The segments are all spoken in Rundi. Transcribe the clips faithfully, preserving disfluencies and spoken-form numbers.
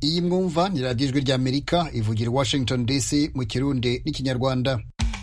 iyi mwumva ni radiyo ijwi ry'Amerika ivugira Washington D C mu Kirundi n'ikinyarwanda.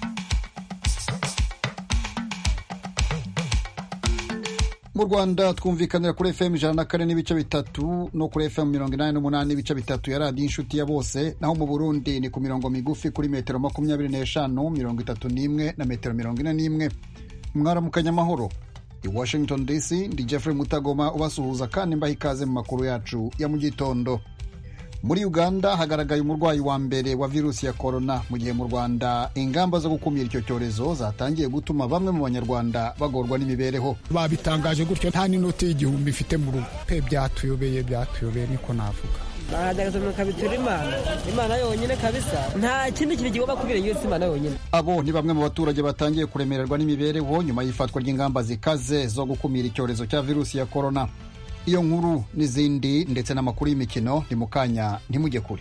Mu Rwanda twumvikanira kuri F M ijana na kane n'ibice bitatu no kuri F M mirongo inani n'umunani n'ibice bitatu ya radiyo inshuti ya bose, naho mu Burundi ni ku mirongo migufi kuri metero makumyabiri n'eshanu, mirongo itatu n'imwe na metero mirongo ine n'imwe. Mwaramukanya amahoro. I Washington D C ndi Jeffrey Mutagoma ubasuhuza kandi mbaha ikaze mu makuru yacu ya mu gitondo. Muri Uganda hagaragaye umurwayi wa mbere wa virusi ya corona, mu gihe mu Rwanda ingamba zo gukumira icyo cyorezo zatangiye gutuma bamwe mu banyarwanda bagorwa n'imibereho. Babitangaje gutyo nta n'inoti y'igihumbi ifite mu rugo pe, byatuyobeye byatuyobeye niko navuga. Bahagaze mu kabitura Imana Imana yonyine kabisa, nta kindi kintu kigomba kubira iyo Imana yonyine. Abo ni bamwe mu baturage batangiye kuremererwa n'imibereho nyuma y'ifatwa ry'ingamba zikaze zo gukumira icyorezo cya virusi ya corona. Iyo nkuru n'izindi ndetse n'amakuru y'imikino ni mu kanya, ntimujye kure.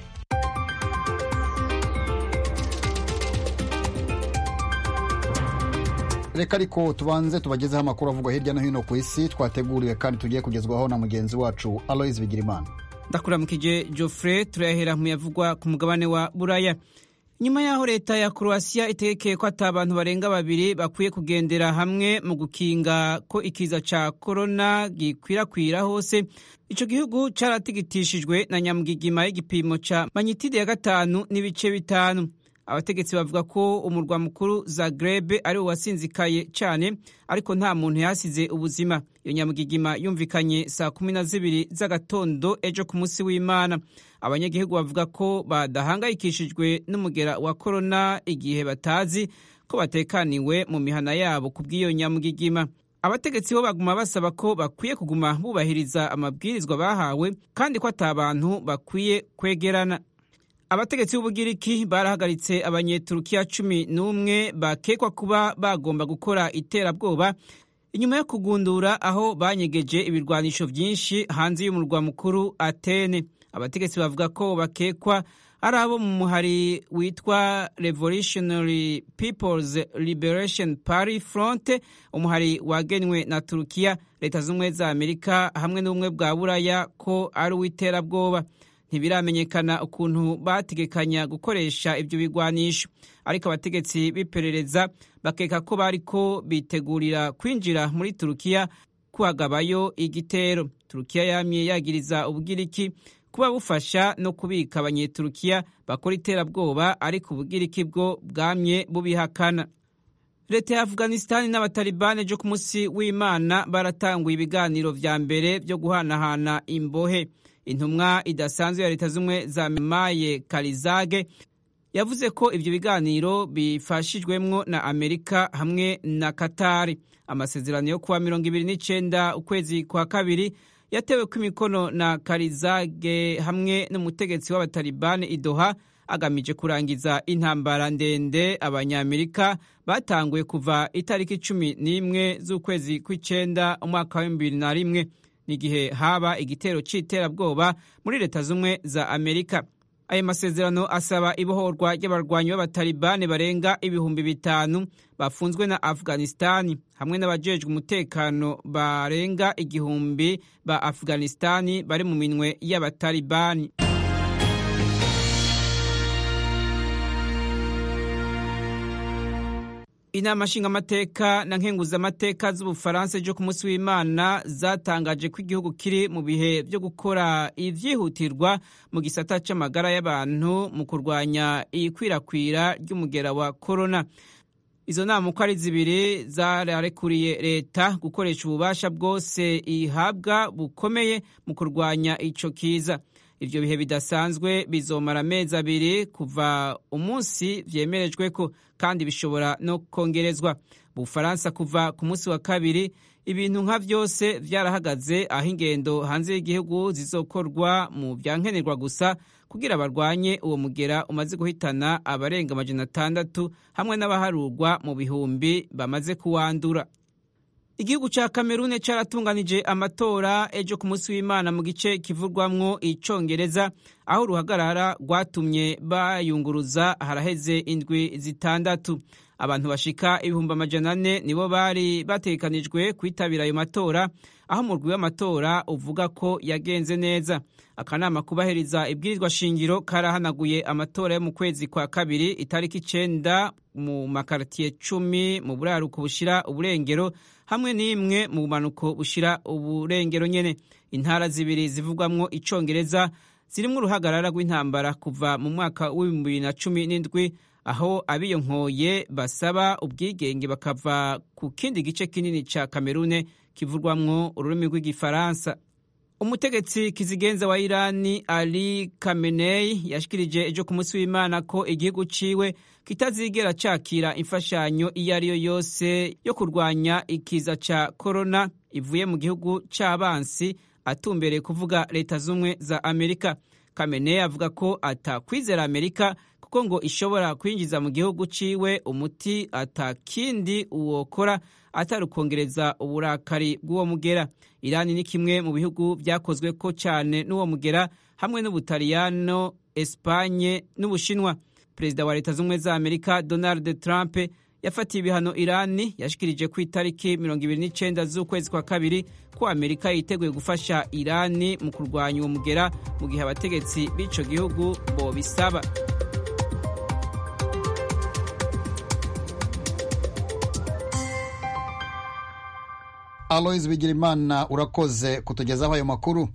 Reka ariko tubanze tubagezeho amakuru avugwa hirya no hino ku isi twateguriwe kandi tugiye kugezwaho na mugenzi wacu Aloys Bigirimana. Ndakuramukije Geoffrey, turahera mu yavugwa ku mugabane wa Buraya. Nyuma yaho leta ya Croatia itegekeye ko atabantu barenga babiri bakwiye kugendera hamwe mu gukinga ko ikiza ca corona gikwirakwira hose, ico gihugu caratigitishijwe na nyamugigima y'igipimo ca magnitude ya gatanu n'ibice bitanu. Abategetsi bavuga ko umurwa mukuru Zagreb ari wasinzikaye cyane, ariko nta muntu yasize ubuzima. Iyo nyamugigima yumvikanye saa kumi na zibiri z'agatondo ejo ku munsi w'Imana. Abanyagihugu bavuga ko badahangayikishijwe n'umugera wa corona igihe batazi ko batekaniwe mu mihana yabo kubw'iyo nyamugigima. Abategetsi bo baguma basaba ko bakwiye kuguma bubahiriza amabwirizwa bahawe kandi ko atabantu bakwiye kwegerana. Abategetsi b'Ubugiriki barahagaritse abanyeturukiya cumi n'umwe bakekwa kuba bagomba gukora iterabwoba inyuma yo kugundura aho banyegeje ibirwanisho byinshi hanze y'umurwa mukuru Atene. Abategetsi bavuga ko bakekwa ari abo mu muhari witwa Revolutionary People's Liberation Party Front, umuhari wagenwe na Turukiya, Leta z'Ubumwe za Amerika hamwe n'ubumwe bwa Buraya ko ari uw'iterabwoba. Ntibiramenyekana ukuntu bategekanya gukoresha ibyo bigwanisho, ariko abategetsi biperereza bakeka ko bariko bitegurira kwinjira muri Turukiya kuhagabayo igitero. Turukiya yamye yagiriza Ubugiriki kuba bufasha no kubika abanyeturukiya bakora iterabwoba, ariko Ubugiriki bwo bwamye bubihakana. Leta ya Afghanistan n'abatalibane jo ku munsi w'Imana baratanguye ibiganiro vya mbere byo guhanahana imbohe. Intumwa idasanzwe ya Leta z'Ubumwe za Maye Karizage yavuze ko ibyo biganiro bifashijwemwo na Amerika hamwe na Qatar. Amasezerano yo kuwa mirongo ibiri n'icenda ukwezi kwa kabiri yatewe ku imikono na Karizage hamwe n'umutegetsi w'abatalibane i Doha, agamije kurangiza intambara ndende abanyamerika batanguye kuva itariki cumi n'imwe z'ukwezi kw'icenda umwaka wa bibiri na rimwe, n'igihe haba igitero c'iterabwoba muri Leta z'Ubumwe za Amerika. Ayo masezerano asaba ibohorwa ry'abarwanyi b'abatalibane barenga ibihumbi bitanu bafunzwe na Afghanistan hamwe n'abajejwe umutekano barenga igihumbi ba Afghanistan bari mu minwe y'abatalibani. Inama nshingamateka na nkenguzamateka z'Ubufaransa ejo ku munsi w'Imana zatangaje ko igihugu kiri mu bihe byo gukora ivyihutirwa mu gisata c'amagara y'abantu mu kurwanya ikwirakwira ry'umugera wa corona. Izo nama uko ari zibiri zararekuriye leta gukoresha ububasha bwose ihabwa bukomeye mu kurwanya ico kiza. Ivyo bihe bidasanzwe bizomara amezi abiri kuva umunsi vyemerejwe ko, kandi bishobora no kongerezwa. Bufaransa kuva ku munsi wa kabiri ibintu nka vyose vyarahagaze, aho ingendo hanze y'igihugu zizokorwa mu vyankenerwa gusa kugira barwanye uwo mugera umaze guhitana abarenga amajana atandatu hamwe n'abaharurwa mu bihumbi bamaze kuwandura. Igihugu ca Cameroon caratunganije amatora ejo ku munsi w'Imana mu gice kivurwamwo icongereza, aho ruhagarara rwatumye bayunguruza haraheze indwi zitandatu. abantu bashika ibihumbi amajana ane nibo bari bategekanijwe kwitabira ayo matora, aho umurwi w'amatora uvuga ko yagenze neza. Akanama kubahiriza ibwirizwa shingiro karahanaguye amatora yo mu kwezi kwa kabiri itariki icenda mu makartier cumi mu buraruko bushira uburengero hamwe n'imwe mu bumanuko bushira uburengero nyene. Intara zibiri zivugwamwo icongereza zirimwo uruhagarara rw'intambara kuva mu mwaka w'ibihumbi bibiri na cumi n'indwi, aho abiyonkoye basaba ubwigenge bakava ku kindi gice kinini ca Kamerune kivurwamwo ururimi rw'igifaransa. Umutegetsi kizigenza wa Irani Ali Khamenei yashikirije ejo ku munsi w'Imana ko igihugu ciwe kitazigera cakira imfashanyo iyo ari yo yose yo kurwanya ikiza ca corona ivuye mu gihugu c'abansi, atumbereye kuvuga Leta Zumwe za Amerika. Khamenei avuga ko atakwizera Amerika kuko ngo ishobora kwinjiza mu gihugu ciwe umuti atakindi uwokora atari ukongereza uburakari bw'uwo mugera. Irani ni kimwe mu bihugu vyakozwe ko cyane n'uwo mugera hamwe n'Ubutaliyano, Espanye n'Ubushinwa. Perezida wa Leta Zumwe za Amerika Donald Trump yafatiye ibihano Irani yashikirije ku itariki mirongo ibiri n'icenda z'ukwezi kwa kabiri ko Amerika yiteguye gufasha Irani mu kurwanya uwo mugera mu gihe abategetsi b'ico gihugu bo bisaba. Alois Bigirimana urakoze kutugezaho ayo makuru.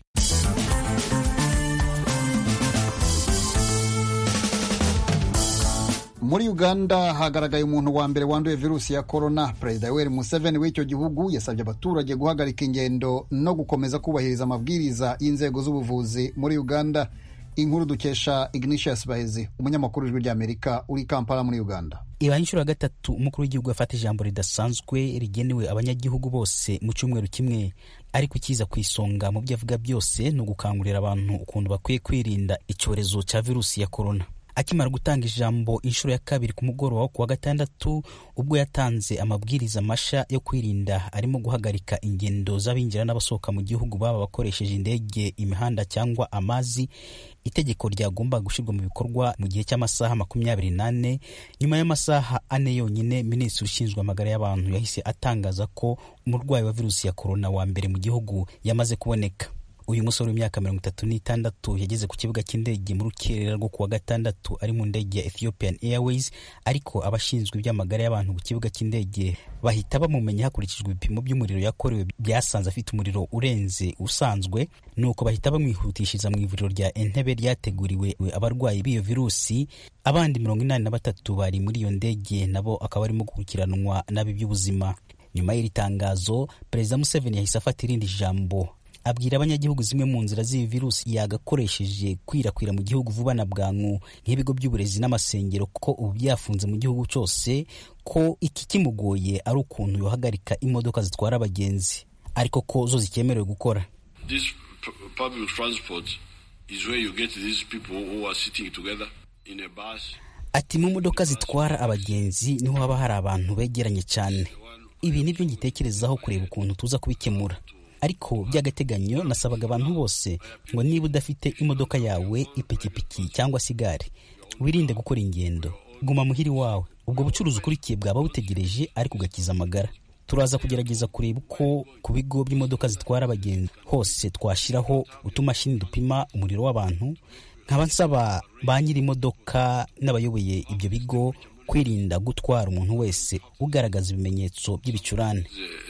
Muri Uganda hagaragaye umuntu wa mbere wanduye virusi ya corona. Perezida Yoweri Museveni w'icyo gihugu yasabye abaturage guhagarika ingendo no gukomeza kubahiriza amabwiriza y'inzego z'ubuvuzi muri Uganda. Inkuru dukesha Ignatius Bahezi, umunyamakuru w'ijwi ry'Amerika uri Kampala muri Uganda. Iba inshuro gatatu umukuru w'igihugu afata ijambo ridasanzwe rigenewe abanyagihugu bose mu cyumweru kimwe, ariko ikiza ku isonga mu byo avuga byose no gukangurira abantu ukuntu bakwiye kwirinda icyorezo cya virusi ya corona. Akimara gutanga ijambo inshuro ya kabiri ku mugoroba wo kuwa gatandatu, ubwo yatanze amabwiriza masha yo kwirinda arimo guhagarika ingendo z'abinjira n'abasohoka mu gihugu baba bakoresheje indege, imihanda cyangwa amazi. Itegeko ryagomba gushirwa mu bikorwa mu gihe cy'amasaha makumyabiri nane. Nyuma y'amasaha ane yonyine, minisitiri ushinzwe amagara y'abantu yahise atangaza ko umurwayi wa virusi ya corona wa mbere mu gihugu yamaze kuboneka. Uyu musore w'imyaka mirongo itatu n'itandatu yageze ku kibuga cy'indege mu rukerera rwo kuwa gatandatu ari mu ndege ya Ethiopian Airways, ariko abashinzwe iby'amagara y'abantu ku kibuga cy'indege bahita bamumenya hakurikijwe ibipimo by'umuriro yakorewe byasanze afite umuriro urenze usanzwe, nuko bahita bamwihutishiriza mu ivuriro rya Entebbe ryateguriwe abarwayi b'iyo virusi. Abandi mirongo inani na batatu bari muri iyo ndege nabo akaba arimo gukurikiranwa nabi by'ubuzima. Nyuma y'iri tangazo, Perezida Museveni yahise afata irindi jambo abwira abanyagihugu zimwe mu nzira z'iyi virusi yagakoresheje kwirakwira mu gihugu vuba na bwangu nk'ibigo by'uburezi n'amasengero, ko ubu byafunze mu gihugu cyose, ko iki kimugoye ari ukuntu yohagarika imodoka zitwara abagenzi, ariko ko zo zikemerewe gukora. This public transport is where you get these people who are sitting together in a bus. Ati mu modoka zitwara abagenzi niho haba hari abantu begeranye cyane. Ibi nibyo ngitekerezaho kureba ukuntu tuza kubikemura. Ariko by'agateganyo nasabaga abantu bose ngo niba udafite imodoka yawe, ipikipiki cyangwa sigare, wirinde gukora ingendo, guma muhiri wawe. Ubwo bucuruzi ukurikiye bwaba butegereje ariko ugakiza amagara. Turaza kugerageza kureba uko ku bigo by'imodoka zitwara abagenzi hose twashiraho utumashini dupima umuriro w'abantu. Nkaba nsaba ba nyiri imodoka n'abayoboye ibyo bigo kwirinda gutwara umuntu wese ugaragaza ibimenyetso by'ibicurane.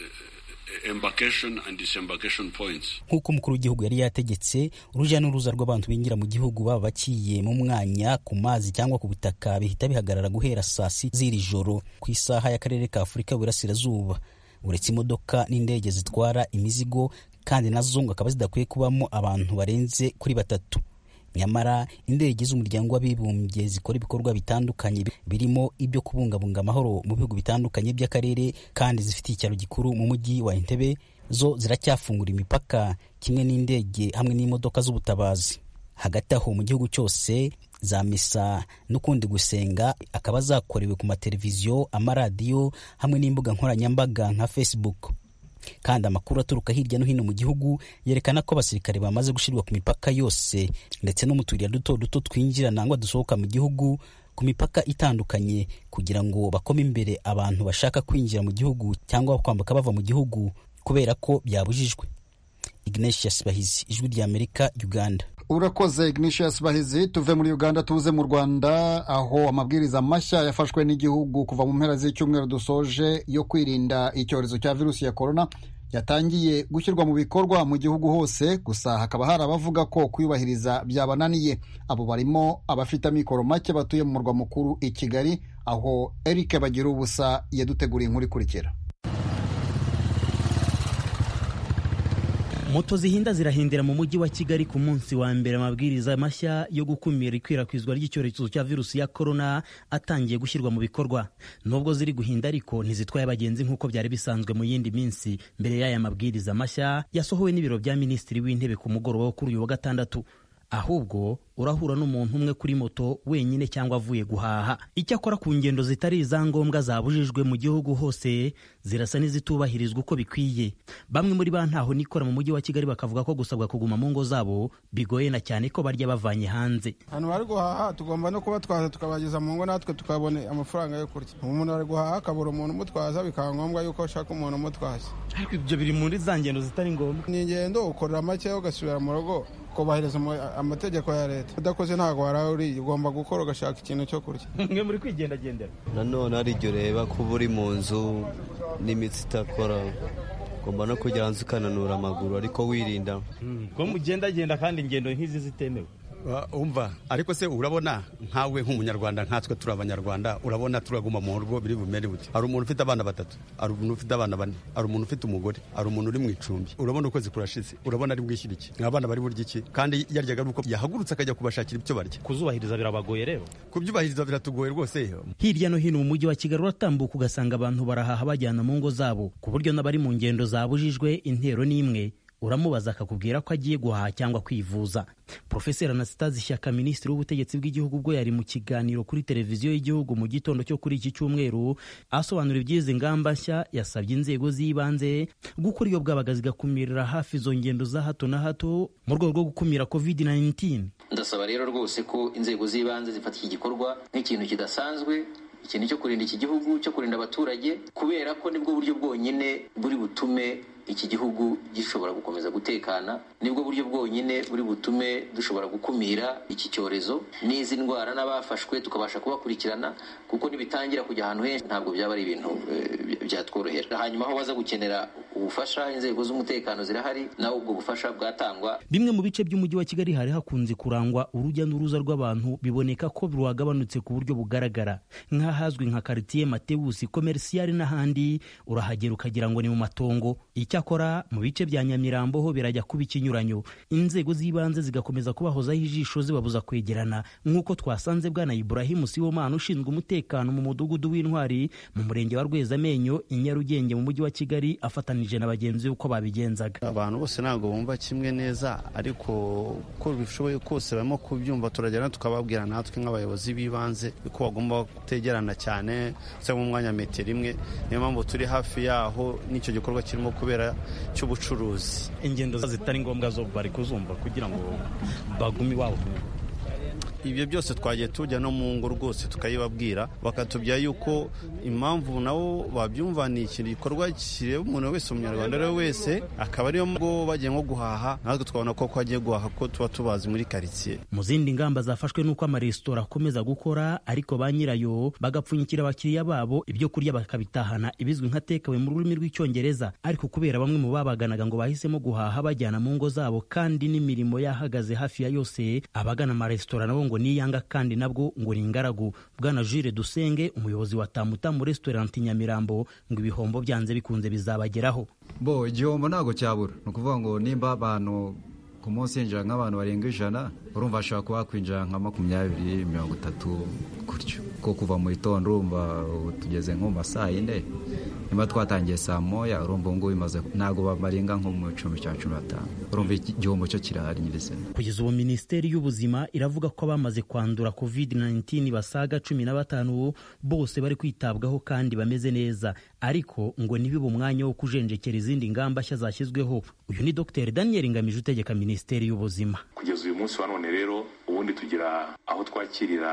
Embarkation and disembarkation points. Nk'uko umukuru w'igihugu yari yategetse, urujya n'uruza rw'abantu binjira mu gihugu baba bakiye mu mwanya, ku mazi cyangwa ku butaka bihita bihagarara guhera saa sita z'iri joro ku isaha y'akarere ka Afurika y'Uburasirazuba. Uretse imodoka n'indege zitwara imizigo kandi nazo ngo akaba zidakwiye kubamo abantu barenze kuri batatu. Nyamara indege z'umuryango w'abibumbye zikora ibikorwa bitandukanye birimo ibyo kubungabunga amahoro mu bihugu bitandukanye by'akarere kandi zifite icyaro gikuru mu mujyi wa Entebbe, zo ziracyafungura imipaka kimwe n'indege hamwe n'imodoka z'ubutabazi. Hagati aho mu gihugu cyose za misa n'ukundi gusenga akaba zakorewe ku mateleviziyo, amaradiyo hamwe n'imbuga nkoranyambaga nka Facebook. Kandi amakuru aturuka hirya no hino mu gihugu yerekana ko abasirikare bamaze gushirwa ku mipaka yose ndetse no mu turya duto duto twinjira nangwa dusohoka mu gihugu ku mipaka itandukanye kugira ngo bakome imbere abantu bashaka kwinjira mu gihugu cyangwa kwambuka bava mu gihugu kubera ko byabujijwe. Ignatius Bahizi, Ijwi ry'Amerika, Uganda. Urakoze Ignatius Bahizi. Tuve muri Uganda tuze mu Rwanda, aho amabwiriza mashya yafashwe n'igihugu kuva mu mpera z'icyumweru dusoje yo kwirinda icyorezo cya virusi ya corona yatangiye gushyirwa mu bikorwa mu gihugu hose. Gusa hakaba hari abavuga ko kuyubahiriza byabananiye. Abo barimo abafite amikoro make batuye mu murwa mukuru i Kigali, aho Eric Bagirubusa yaduteguriye inkuru ikurikira. Moto zihinda zirahindira mu mujyi wa Kigali ku munsi wa mbere amabwiriza mashya yo gukumira ikwirakwizwa ry'icyorezo cya virusi ya corona atangiye gushyirwa mu bikorwa. Nubwo ziri guhinda ariko ntizitwaye abagenzi nk'uko byari bisanzwe mu yindi minsi mbere y'aya mabwiriza mashya yasohowe n'ibiro bya Minisitiri w'Intebe ku mugoroba wo kuri uyu wa gatandatu. Ahubwo urahura n'umuntu umwe kuri moto wenyine cyangwa avuye guhaha. Icyakora ku ngendo zitari izangombwa zabujijwe mu gihugu hose zirasa n'izitubahirizwa uko bikwiye. Bamwe muri ba ntaho nikora mu mujyi wa Kigali bakavuga ko gusabwa kuguma mu ngo zabo bigoye na cyane ko barya bavanye hanze. Hano bari guhaha tugomba no kuba twaza tukabageza mu ngo natwe tukabone amafaranga yo kurya. Umuntu ari guhaha akabura umuntu umutwaza bikaba ngombwa yuko ashaka umuntu umutwaza. Ariko ibyo biri muri za ngendo zitari ngombwa. Ni ingendo ukorera make ugasubira mu rugo kubahiriza amategeko ya leta. Udakoze ntago warari ugomba gukora ugashaka ikintu cyo kurya. Mwe muri kwigenda gendera. Nanone ari ryo reba ko buri mu nzu n'imitsi itakora ugomba no kujya hanze ukananura amaguru ariko wirinda. Ko mugenda genda kandi ingendo nk'izi zitemewe. Umva ariko se urabona nkawe nk'umunyarwanda nkatwe turi abanyarwanda urabona turaguma mu rugo biri bumere buti. Ari umuntu ufite abana batatu, ari umuntu ufite abana bane, ari umuntu ufite umugore, ari umuntu uri mu icumbi. Urabona uko zikurashize, urabona ari bwishyira iki? Abana bari burya iki? Kandi yaryaga uko yahagurutse akajya kubashakira ibyo barya. Kuzubahiriza birabagoye rero. Kubyubahiriza biratugoye rwose. Hirya no hino mu mujyi wa Kigali uratambuka ugasanga abantu barahaha bajyana mu ngo zabo, ku buryo n'abari mu ngendo zabujijwe intero n'imwe uramubaza akakubwira ko agiye guhaha cyangwa kwivuza. Professor Anastase Shyaka, Minisitiri w'Ubutegetsi bw'Igihugu, ubwo yari mu kiganiro kuri televiziyo y'Igihugu mu gitondo cyo kuri iki cyumweru asobanura iby'izi ngamba nshya, yasabye inzego z'ibanze gukora iyo bwabaga zigakumirira hafi izo ngendo za hato na hato mu rwego rwo gukumira covid nineteen. Ndasaba rero rwose ko inzego z'ibanze zifata iki gikorwa nk'ikintu kidasanzwe, ikintu cyo kurinda iki gihugu, cyo kurinda abaturage, kubera ko nibwo buryo bwonyine buri butume iki gihugu gishobora gukomeza gutekana, nibwo buryo bwonyine buri butume dushobora gukumira iki cyorezo n'izi ndwara n'abafashwe tukabasha kubakurikirana, kuko nibitangira kujya ahantu henshi ntabwo byaba ari ibintu byatworohera. Hanyuma aho baza gukenera ubufasha, inzego z'umutekano zirahari, naho ubwo bufasha bwatangwa. Bimwe mu bice by'umujyi wa Kigali hari hakunze kurangwa urujya n'uruza rw'abantu, biboneka ko rwagabanutse ku buryo bugaragara. Nk'ahazwi nka quartier Matewusi Commercial n'ahandi urahagera ukagira ngo ni mu matongo. Icyakora mu bice bya Nyamirambo ho birajya kuba ikinyuranyo, inzego z'ibanze zigakomeza kubahozaho ijisho zibabuza kwegerana, nk'uko twasanze bwana Ibrahim Sibomana ushinzwe umutekano mu mudugudu w'Intwari mu murenge wa Rwezamenyo i Nyarugenge mu mujyi wa Kigali afatanije na bagenzi uko babigenzaga. Abantu bose ntabwo bumva kimwe neza, ariko uko bishoboye kose barimo kubyumva, turagera tukababwira natwe nk'abayobozi b'ibanze ko bagomba kutegerana cyane se mu mwanya metero imwe. Niyo mpamvu turi hafi yaho n'icyo gikorwa kirimo kubera cy'ubucuruzi. Ingendo zitari ngombwa zo bari kuzumva kugira ngo bagume iwabo. Ibyo byose twagiye tujya no mu ngo rwose tukayibabwira, bakatubwira yuko impamvu nabo babyumva ni ikintu gikorwa kireba umuntu wese, umunyarwanda rero wese, akaba ariyo ngo bagiye nko guhaha, natwe twabona ko agiye guhaha ko tuba tubazi muri quartier. Mu zindi ngamba zafashwe nuko amaresitora akomeza gukora, ariko ba nyirayo bagapfunyikira abakiriya babo ibyo kurya bakabitahana, ibizwi nka takeaway mu rurimi rw'icyongereza. Ariko kubera bamwe mu babaganaga ngo bahisemo guhaha bajyana mu ngo zabo kandi n'imirimo yahagaze hafi ya yose, abagana amaresitora nabo ngo niyanga kandi nabwo ngo ni ingaragu. Bwana Jules Dusenge, umuyobozi wa Tamutamu Restaurant Nyamirambo, ngo ibihombo byanze bikunze bizabageraho. Bo igihombo ntago cyabura, ni ukuvuga ngo nimba abantu ku munsi yinjira nk'abantu barenga ijana, urumva ashobora kuba kwinjira nka makumyabiri mirongo itatu gutyo, ko kuva mu gitondo urumva tugeze nko mu masaa yine, niba twatangiye saa moya urumva ngo bimaze ntago bamarenga nko mu icumi cya cumi na batanu, urumva igihombo cyo kirahari nyirizina. Kugeza ubu Minisiteri y'Ubuzima iravuga ko abamaze kwandura covid nineteen basaga cumi na batanu bose bari kwitabwaho kandi bameze neza, ariko ngo nibibe umwanya wo kujenjekera izindi ngamba nshya zashyizweho. Uyu ni Dr Daniel Ngamije utegeka Minisiteri y'Ubuzima. Kugeza uyu munsi wa none rero ubundi tugira aho twakirira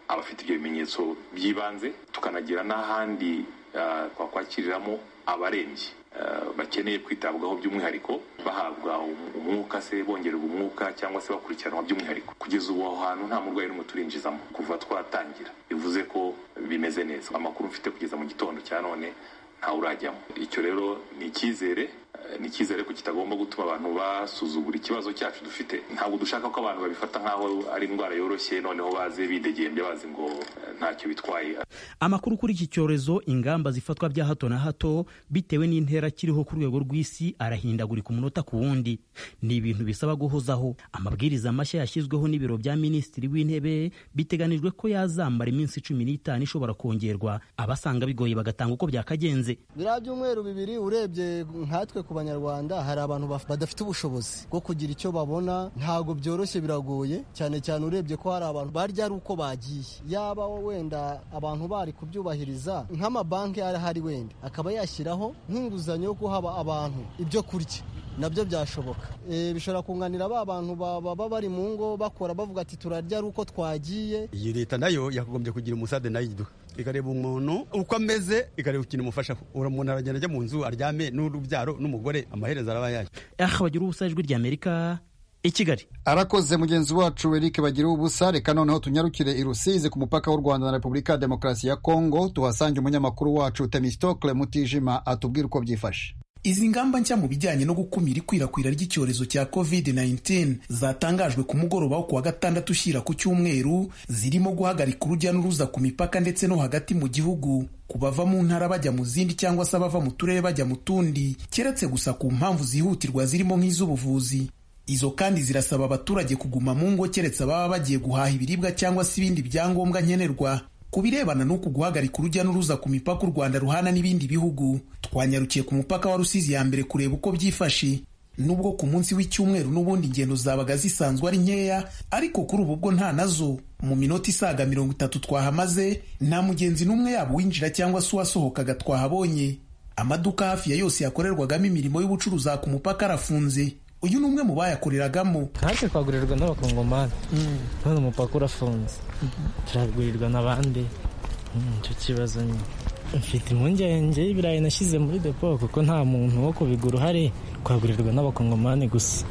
abafite ibyo bimenyetso by'ibanze, tukanagira n'ahandi twakwakiriramo abarembye bakeneye kwitabwaho by'umwihariko, bahabwa umwuka se, bongererwa umwuka cyangwa se bakurikiranwa by'umwihariko. Kugeza ubu aho hantu nta murwayi n'umwe turinjizamo kuva twatangira, bivuze ko bimeze neza. Amakuru mfite kugeza mu gitondo cya none ntawe urajyamo. Icyo rero ni icyizere, ni icyizere ko kitagomba gutuma abantu basuzugura ikibazo cyacu dufite. Ntabwo dushaka ko abantu babifata nk'aho ari indwara yoroshye noneho baze bidegembye bazi ngo ntacyo bitwaye. Amakuru kuri iki cyorezo, ingamba zifatwa bya hato na hato bitewe n'intera kiriho ku rwego rw'isi arahindagurika umunota ku wundi. Ni ibintu bisaba guhozaho. Amabwiriza mashya yashyizweho n'ibiro bya Minisitiri w'Intebe biteganijwe ko yazambara iminsi cumi n'itanu ishobora kongerwa, abasanga bigoye bagatanga uko byakagenze. Biriya byumweru bibiri urebye nkatwe ku Banyarwanda hari abantu badafite ubushobozi bwo kugira icyo babona, ntago byoroshye, biragoye cyane cyane urebye ko hari abantu barya ari uko bagiye. Yaba wenda abantu bari kubyubahiriza, nk'amabanki arahari wenda akaba yashyiraho nk'inguzanyo yo guha abantu ibyo kurya, nabyo byashoboka. E, bishobora kunganira ba bantu baba bari mu ngo bakora bavuga ati turarya ari uko twagiye. Iyi leta nayo yakagombye kugira umusade nayiduha, ikareba umuntu uko ameze, ikareba ikintu umufasha. Umuntu aragenda ajya mu nzu aryame n'urubyaro n'umugore, amaherezo araba yaje. Ah, bagira ubusa ijwi rya Amerika i Kigali. Arakoze mugenzi wacu Eric bagira ubusa. Reka noneho tunyarukire i Rusizi ku mupaka w'u Rwanda na Repubulika ya Demokarasi ya Kongo, tuhasange umunyamakuru wacu Temistocle Mutijima atubwira uko byifashe. Izi ngamba nshya mu bijyanye no gukumira ikwirakwira ry'icyorezo cya covid nineteen zatangajwe ku mugoroba wo kuwa gatandatu ushyira ku cyumweru, zirimo guhagarika urujya n'uruza ku mipaka ndetse no hagati mu gihugu, ku bava mu ntara bajya mu zindi cyangwa se abava mu turere bajya mu tundi, keretse gusa ku mpamvu zihutirwa zirimo nk'iz'ubuvuzi. Izo kandi zirasaba abaturage kuguma mu ngo keretse ababa bagiye guhaha ibiribwa cyangwa se ibindi byangombwa nkenerwa. Ku birebana n'uku guhagarika urujya n'uruza ku mipaka u Rwanda ruhana n'ibindi bihugu, twanyarukiye ku mupaka wa Rusizi ya mbere kureba uko byifashe. Nubwo ku munsi w'icyumweru n'ubundi ingendo zabaga zisanzwe ari nkeya, ariko kuri ubu bwo nta nazo. Mu minota isaga mirongo itatu twahamaze, nta mugenzi n'umwe yaba winjira cyangwa se uwasohokaga twahabonye. Amaduka hafi ya yose yakorerwagamo imirimo y'ubucuruzi ku mupaka arafunze. Uyu ni umwe mu bayakoreragamo. Haje kwagurirwa n'abakongomani, none umupaka urafunze, turagurirwa n'abandi. Icyo kibazo nyine mfite impungenge y'ibirayi nashyize muri depo, kuko nta muntu wo kubigura uhari, kwagurirwa n'abakongomani gusa.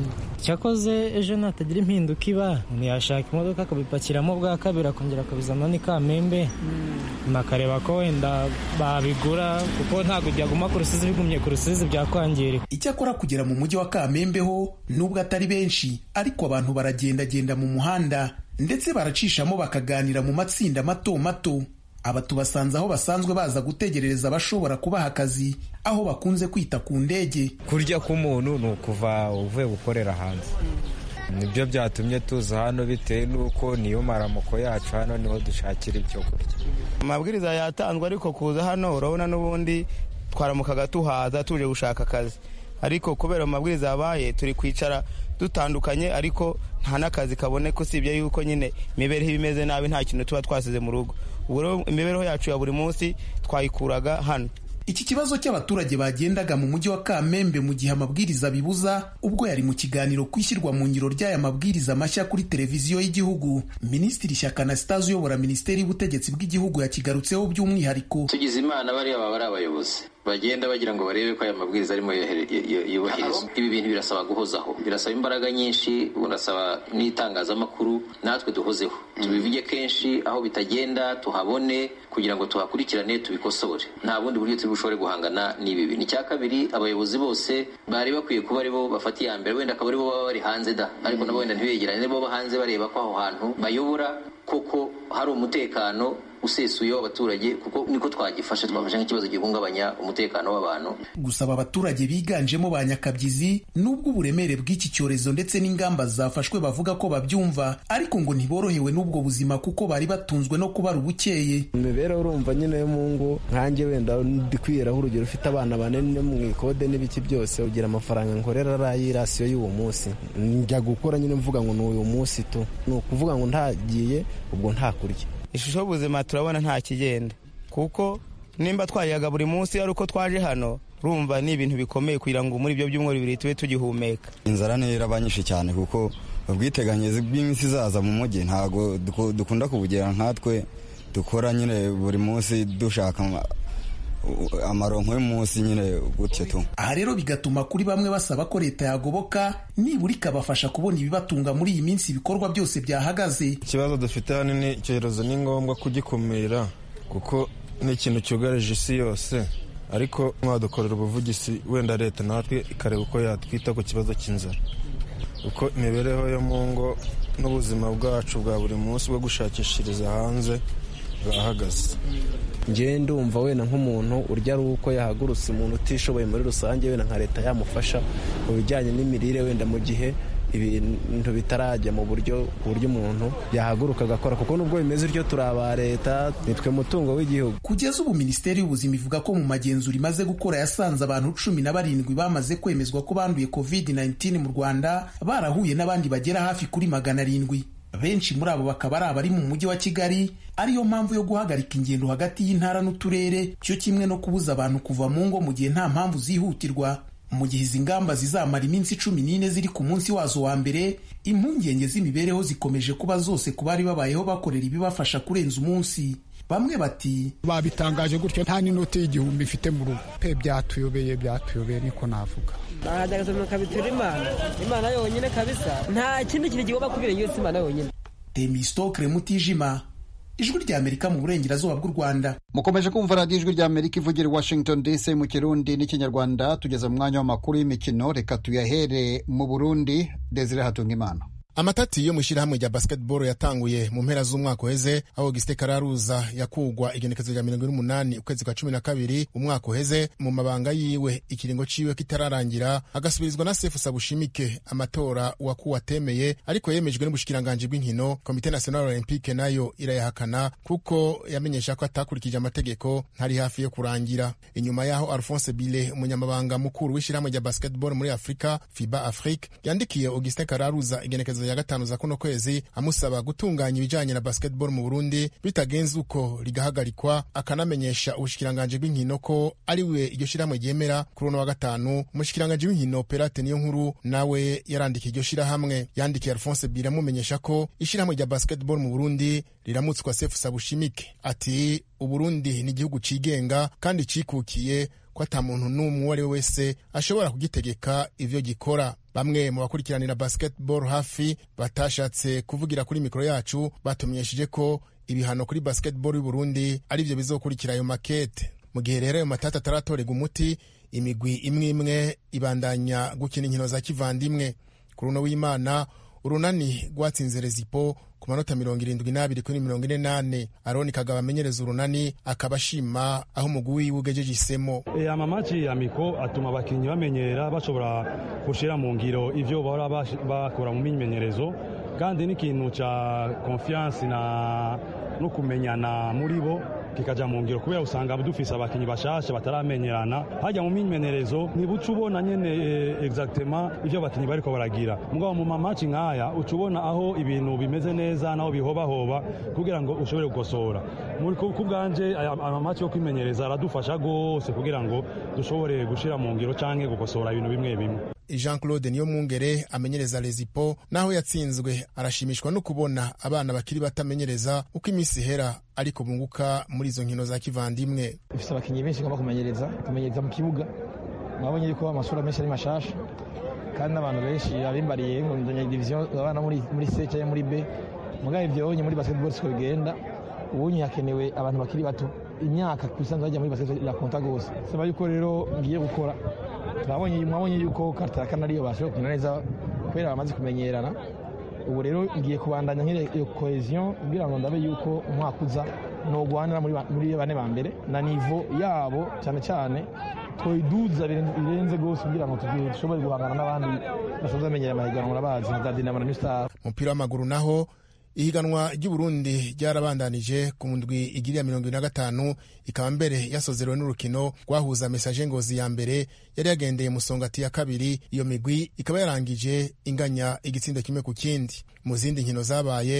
Cyakoze ejo natagira impinduka iba, ntiyashaka imodoka akabipakiramo bwa kabiri akongera akabizana ni Kamembe, nakareba ko wenda babigura, kuko ntabwo byaguma ku Rusizi, bigumye ku Rusizi byakwangirika. Icyakora kugera mu mujyi wa Kamembe ho nubwo atari benshi, ariko abantu baragendagenda mu muhanda ndetse baracishamo bakaganira mu matsinda mato mato. Aba tubasanze aho basanzwe baza gutegerereza abashobora kubaha akazi, aho bakunze kwita ku ndege. Kurya k'umuntu ni ukuva uvuye gukorera hanze, nibyo byatumye tuza hano, bitewe n'uko niyo maramuko yacu hano, niho dushakira ibyo kurya. Amabwiriza yatanzwe, ariko kuza hano urabona n'ubundi twaramukaga tuhaza tuje gushaka akazi, ariko kubera amabwiriza yabaye turi kwicara dutandukanye, ariko nta n'akazi kaboneka, usibye yuko nyine imibereho imeze nabi, nta kintu tuba twasize mu rugo. Ubwo imibereho yacu ya buri munsi twayikuraga hano. Iki kibazo cy'abaturage bagendaga mu mujyi wa Kamembe mu gihe amabwiriza bibuza, ubwo yari mu kiganiro kwishyirwa mu ngiro ry'aya mabwiriza mashya kuri televiziyo y'igihugu, Minisitiri Shyaka Anastase uyobora Minisiteri y'Ubutegetsi bw'Igihugu yakigarutseho by'umwihariko. Tugize Imana bariya baba ari abayobozi bagenda bagira ngo barebe ko aya mabwiriza arimo yubahirizwa. Ibi bintu birasaba guhozaho, birasaba imbaraga nyinshi, birasaba n'itangazamakuru natwe duhozeho, tubivuge kenshi, aho bitagenda tuhabone, kugira ngo tuhakurikirane tubikosore. Nta bundi buryo turi bushobore guhangana n'ibi bintu. Icya kabiri, abayobozi bose bari bakwiye kuba ari bo bafata iya mbere, wenda akaba ari bo baba bari hanze da, ariko nabo wenda ntibegerane, bo hanze bareba ko aho hantu bayobora koko hari umutekano usesuye w'abaturage, kuko niko twagifashe, twafashe nk'ikibazo gihungabanya umutekano w'abantu. Gusaba abaturage biganjemo ba nyakabyizi, nubwo uburemere bw'iki cyorezo ndetse n'ingamba zafashwe bavuga ko babyumva, ariko ngo ntiborohewe n'ubwo buzima kuko bari batunzwe no kubara ubukeye. Imibereho urumva nyine yo mu ngo, nkanjye wenda ndi kwiyeraho urugero, ufite abana bane mu ikode n'ibiki byose, ugira amafaranga nkorera arayi rasiyo y'uwo munsi, njya gukora nyine mvuga ngo ni uyu munsi tu, ni ukuvuga ngo ntagiye ubwo nta kurya. Ishusho y'ubuzima turabona nta kigenda, kuko nimba twayaga buri munsi ari uko twaje hano, rumva ni ibintu bikomeye kugira ngo muri ibyo byumweru bibiri tube tugihumeka. Inzara ni irabanyishe cyane, kuko ubwiteganyirize bw'iminsi izaza mu mujyi ntabwo dukunda kubugera nkatwe dukora nyine buri munsi dushaka amaronko y'umunsi nyine gutyo tu. Aha rero bigatuma kuri bamwe basaba ko leta yagoboka nibura ikabafasha kubona ibibatunga muri iyi minsi ibikorwa byose byahagaze. Ikibazo dufite hano ni icyorezo, ni ngombwa kugikumira kuko ni ikintu cyugarije isi yose, ariko mwadukorera ubuvugizi wenda leta natwe ikareba uko yatwita ku kibazo cy'inzara, uko imibereho yo mu ngo n'ubuzima bwacu bwa buri munsi bwo gushakishiriza hanze bwahagaze. Ngewe ndumva wenda nk'umuntu urya ari uko yahagurutse, umuntu utishoboye muri rusange, wenda nka leta yamufasha mu bijyanye n'imirire, wenda mu gihe ibintu bitarajya mu buryo ku buryo umuntu yahaguruka agakora, kuko nubwo bimeze iryo turi aba leta nitwe mutungo w'igihugu. Kugeza ubu Minisiteri y'Ubuzima ivuga ko mu magenzura imaze gukora yasanze abantu cumi na barindwi bamaze kwemezwa ko banduye covid nineteen mu Rwanda, barahuye n'abandi bagera hafi kuri magana arindwi. Benshi muri abo bakaba ari abari mu mujyi wa Kigali, ariyo mpamvu yo guhagarika ingendo hagati y'intara n'uturere, cyo kimwe no kubuza abantu kuva mu ngo mu gihe nta mpamvu zihutirwa. Mu gihe izi ngamba zizamara iminsi cumi n'ine ziri ku munsi wazo wa mbere, impungenge z'imibereho zikomeje kuba zose ku bari babayeho bakorera ibibafasha kurenza umunsi. Bamwe bati babitangaje gutyo nta n'inoti y'igihumbi ifite mu rugo pe, byatuyobeye byatuyobeye niko navuga. Bahagaze mu kabitura Imana Imana yonyine kabisa, nta kindi kintu kigomba kubira iyo Imana yonyine. Temistokre Mutijima, Ijwi ry'Amerika mu burengerazuba bw'u Rwanda. Mukomeje kumva radiyo Ijwi ry'Amerika ivugira Washington D C mu Kirundi n'Ikinyarwanda. Tugeze mu mwanya w'amakuru y'imikino, reka tuyahere mu Burundi. Desire Hatungimana. Amatati yo mwishirahamwe rya basketball yatanguye mu mpera z'umwaka uheze, aho Augustin Kararuza yakugwa igenekezo rya mirongo ine n'umunani ukwezi kwa cumi na kabiri umwaka uheze mu mabanga yiwe, ikiringo ciwe kitararangira, agasubirizwa na Sefu Sabushimike amatora wakuwa atemeye, ariko yemejwe n'ubushikiranganje bw'inkino. Komite National Olympique nayo irayahakana kuko yamenyesha ko atakurikije amategeko ntari hafi yo kurangira. Inyuma yaho Alphonse Bile, umunyamabanga mukuru w'ishirahamwe rya basketball muri Afrika FIBA Afrique, yandikiye Augustin Kararuza igenekezo ya gatanu za kuno kwezi amusaba gutunganya ibijanye na basketball mu Burundi bitagenze uko rigahagarikwa, akanamenyesha ubushikiranganje bw'inkino ko ari we iryo shirahamwe ryemera. Kuri uno wa gatanu umushikiranganje w'inkino Perate niyo nkuru nawe yarandikiye iryo shirahamwe, yandikiye Alphonse Bira amumenyesha ko ishirahamwe rya basketball mu Burundi riramutswa Sefu Sabushimike. Ati Uburundi ni igihugu cigenga kandi cikukiye ko ata muntu n'umwe uwo ari we wese ashobora kugitegeka ivyo gikora. Bamwe mu bakurikiranira basketball hafi batashatse kuvugira kuri mikoro yacu batumenyesheje ko ibihano kuri basketball y'u Burundi ari byo bizokurikira ayo makete. Mu gihe rero ayo matata ataratorega umuti, imigwi imwe imwe ibandanya gukina inkino za kivandimwe. Kuri uno w'Imana urunani rwatsinze Rezipo ku manota mirongo irindwi n'abiri kuri mirongo ine n'ane. Aroni Kagaba amenyereza urunani akaba ashima aho umugwi wiwe ugejeje isemo. E, amamaci ya miko atuma abakinyi bamenyera bashobora gushira mu ngiro ivyo bahora bakora mu mimenyerezo, kandi n'ikintu ca confiance na no kumenyana muri bo kikaja mu ngiro, kubera usanga dufise abakinyi bashasha bataramenyerana. Hajya mu mimenyerezo ntibuca ubona nyene e, exactement ivyo abakinyi bariko baragira, mugabo mu mamaci nk'aya uca ubona aho ibintu bimeze neza naho bihobahoba kugira ngo ushobore gukosora. Muri kubwanje amamaci yo kwimenyereza aradufasha gose kugira ngo dushobore gushira mu ngiro canke gukosora ibintu bimwe bimwe. Jean Claude niyo mwungere amenyereza Rezipo naho yatsinzwe arashimishwa no kubona abana bakiri batamenyereza uko iminsi ihera ariko bunguka muri izo nkino za kivandimwe. Ifise abakinyi benshi ngomba kumenyereza kumenyereza mu kibuga, mwabonye yuko amasura menshi ari mashasha kandi n'abantu benshi abimbariye ngo ndonye division abana muri muri C cyangwa muri B, mugabe ivyo onye muri basketball siko bigenda. Ubunye hakenewe abantu bakiri bato, imyaka kusanzwe bajya muri basketball ya konta gose. Saba yuko rero ngiye gukora, twabonye mwabonye yuko karta kanariyo bashoboye kumenya neza kubera bamaze kumenyerana. Ubu rero ngiye kubandanya nkire iyo cohesion kugira ngo ndabe yuko umwaka uza no gwanira muri muri bane ba mbere na nivo yabo cyane cyane twiduza birenze gose kugira ngo dushobore guhangana n'abandi basoza amenyera amahiganwa n'abazi nka Dinamo na New Star. Umupira w'amaguru naho ihiganwa ry'u Burundi ryarabandanije ku ndwi igiriya mirongo ine na gatanu, ikaba mbere yasozerewe n'urukino rwahuza Message Ngozi ya mbere yari yagendeye Musongati ya kabiri. Iyo migwi ikaba yarangije inganya igitsindo kimwe ku kindi. Mu zindi nkino zabaye,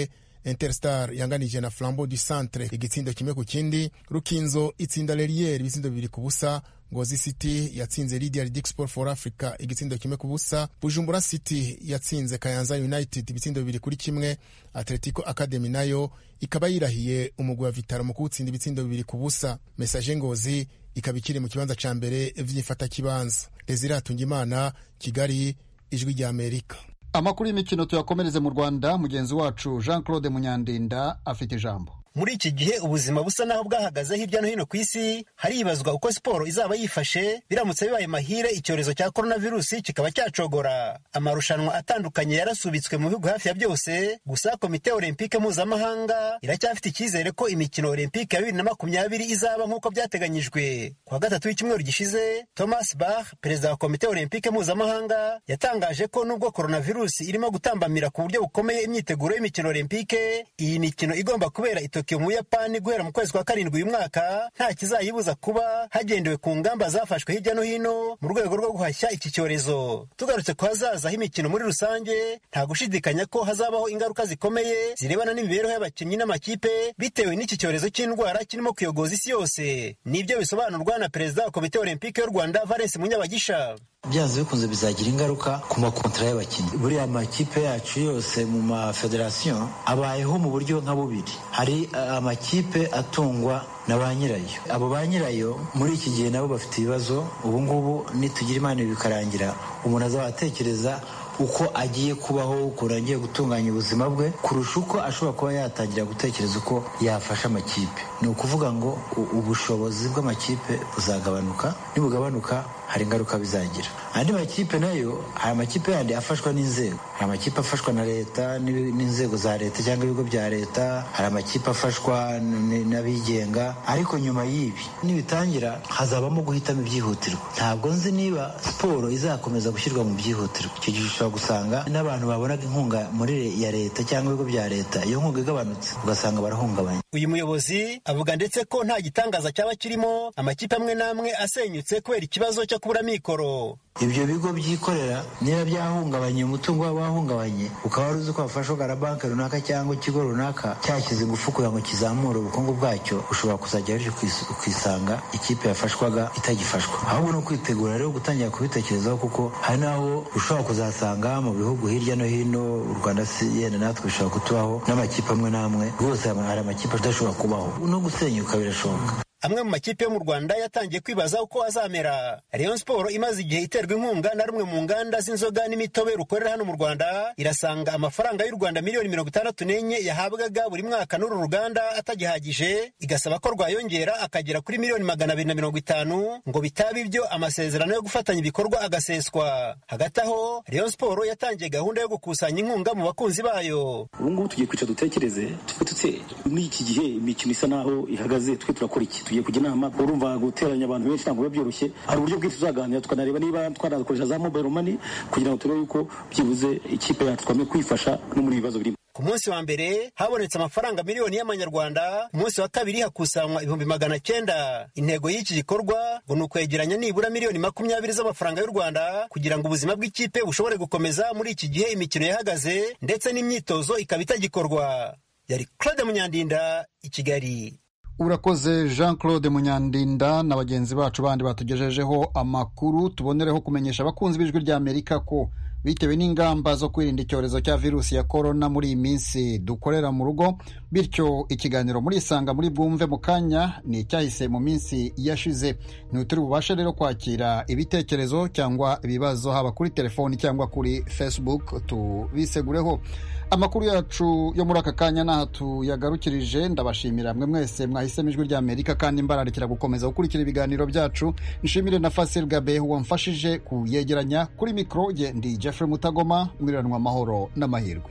Interstar yanganije na Flambeau du Centre igitsindo kimwe ku kindi. Rukinzo itsinda Lerier ibitsindo bibiri ku busa. Ngozi City yatsinze Lydia Ludic Sport for Africa igitsindo kimwe ku busa. Bujumbura City yatsinze Kayanza United ibitsindo bibiri kuri kimwe. Atletico Academy nayo ikaba yirahiye umugwi wa Vitaro mu gutsinda ibitsindo bibiri ku busa. Message Ngozi ikaba ikiri mu kibanza ca mbere vy'ifata kibanza. Desire Atungimana, Kigali, Ijwi rya Amerika. Amakuru y'imikino tuyakomereze mu Rwanda. Mugenzi wacu Jean Claude Munyandinda afite ijambo. Muri iki gihe ubuzima busa naho bwahagaze hirya no hino ku isi, haribazwa uko siporo izaba yifashe biramutse bibaye mahire icyorezo cya coronavirus kikaba cyacogora. Amarushanwa atandukanye yarasubitswe mu bihugu hafi ya byose, gusa komite olympique mpuzamahanga iracyafite icyizere ko imikino olympique ya bibiri na makumyabiri izaba nk'uko byateganyijwe. Kwa gatatu w'icyumweru gishize, Thomas Bach, perezida wa komite olympique mpuzamahanga, yatangaje ko nubwo coronavirus irimo gutambamira ku buryo bukomeye imyiteguro y'imikino olympique, iyi mikino igomba kubera Tokyo mu Buyapani guhera mu kwezi kwa karindwi uyu mwaka nta kizayibuza kuba hagendewe ku ngamba zafashwe hirya no hino mu rwego rwo guhashya iki cyorezo. Tugarutse ku hazaza h'imikino muri rusange, nta gushidikanya ko hazabaho ingaruka zikomeye zirebana n'imibereho y'abakinnyi n'amakipe bitewe n'iki cyorezo cy'indwara kirimo kuyogoza isi yose. Nibyo bisobanurwa na perezida wa komite olympique y'u Rwanda Valens Munyabagisha. Byanze bikunze bizagira ingaruka ku makontra y'abakinnyi. Buriya amakipe yacu yose mu mafederasiyo abayeho mu buryo nka bubiri. Hari amakipe atungwa na ba nyirayo. Abo ba nyirayo muri iki gihe nabo bafite ibibazo. Ubu ngubu nitugira Imana bikarangira, umuntu azabatekereza uko agiye kubaho, uko agiye gutunganya ubuzima bwe kurusha uko ashobora kuba yatangira gutekereza uko yafasha amakipe. Ni ukuvuga ngo ubushobozi bw'amakipe buzagabanuka, nibugabanuka hari ingaruka bizagira. Andi makipe nayo, hari amakipe yandi afashwa n'inzego, hari amakipe afashwa na leta n'inzego za leta cyangwa ibigo bya leta, hari amakipe afashwa n'abigenga. Ariko nyuma y'ibi nibitangira hazabamo guhitamo ibyihutirwa. Ntabwo nzi niba siporo izakomeza gushyirwa mu byihutirwa. Icyo gihe ushobora gusanga n'abantu babonaga inkunga muri ya leta cyangwa ibigo bya leta, iyo nkunga igabanutse ugasanga barahungabanye. Uyu muyobozi avuga ndetse ko nta gitangaza cyaba kirimo amakipe amwe n'amwe asenyutse kubera ikibazo cyo kubura mikoro. Ibyo bigo byikorera niba byahungabanye, umutungo wabo wahungabanye, ukaba wari uzi ko wafashwaga na banki runaka cyangwa ikigo runaka cyashyize ingufu kugira ngo kizamure ubukungu bwacyo, ushobora kuzajya ukisanga ikipe yafashwaga itagifashwa. Ahubwo no kwitegura rero gutangira kubitekerezaho, kuko hari naho ushobora kuzasanga mu bihugu hirya no hino, u Rwanda si yenda natwe bishobora kutubaho n'amakipe amwe n'amwe, rwose hari amakipe adashobora kubaho, no gusenyuka birashoboka. Amwe mu makipe yo mu Rwanda yatangiye kwibaza uko azamera. Rayon Sport imaze igihe iterwa inkunga na rumwe mu nganda z'inzoga n'imitobe rukorera hano mu Rwanda, irasanga amafaranga y'u Rwanda miliyoni mirongo itandatu n'enye yahabwaga buri mwaka n'uru ruganda atagihagije, igasaba ko rwayongera akagera kuri miliyoni magana abiri na mirongo itanu, ngo bitaba ibyo amasezerano yo gufatanya ibikorwa agaseswa. Hagati aho, Rayon Sport yatangiye gahunda yo gukusanya inkunga mu bakunzi bayo. Ubu ngubu tugiye kwica dutekereze, tutse muri iki gihe imikino isa naho ihagaze, twe turakora iki? Tugiye kujya inama, urumva guteranya abantu benshi ntabwo biba byoroshye. Hari uburyo bwinshi tuzaganira tukanareba niba twanakoresha za mobile money kugira ngo turebe yuko byibuze ikipe yacu twame kwifasha no muri ibibazo birimo. Ku munsi wa mbere habonetse amafaranga miliyoni y'amanyarwanda, ku munsi wa kabiri hakusanywa ibihumbi magana cyenda. Intego y'iki gikorwa ngo ni ukwegeranya nibura miliyoni makumyabiri z'amafaranga y'u Rwanda kugira ngo ubuzima bw'ikipe bushobore gukomeza muri iki gihe imikino yahagaze ndetse n'imyitozo ikaba itagikorwa. Yari Claude Munyandinda, i Kigali. Urakoze Jean Claude Munyandinda na bagenzi bacu bandi batugejejeho amakuru. Tubonereho kumenyesha abakunzi b'Ijwi rya Amerika ko bitewe n'ingamba zo kwirinda icyorezo cya virusi ya corona muri iyi minsi dukorera mu rugo, bityo ikiganiro muri Isanga muri bwumve mu kanya ni icyahise mu minsi yashize. Ntituri bubashe rero kwakira ibitekerezo cyangwa ibibazo haba kuri telefoni cyangwa kuri Facebook, tubisegureho. Amakuru yacu yo muri aka kanya naha tuyagarukirije. Ndabashimira mwe mwese mwahisemo Ijwi rya Amerika kandi mbararikira gukomeza gukurikira ibiganiro byacu. Nshimire na Fasil Gabe wamfashije kuyegeranya. Kuri mikro je ndi Jeffrey Mutagoma, mwiranwa amahoro n'amahirwe.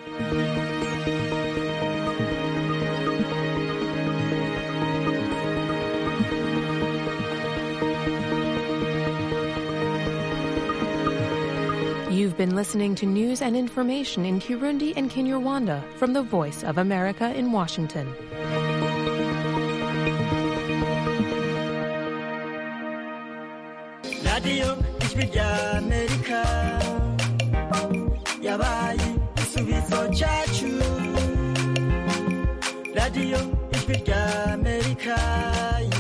You've been listening to news and information in Kirundi and Kinyarwanda from the Voice of America in Washington. Radio Ijwi rya Amerika yabaye igisubizo cyacu radiyo ijwi rya amerika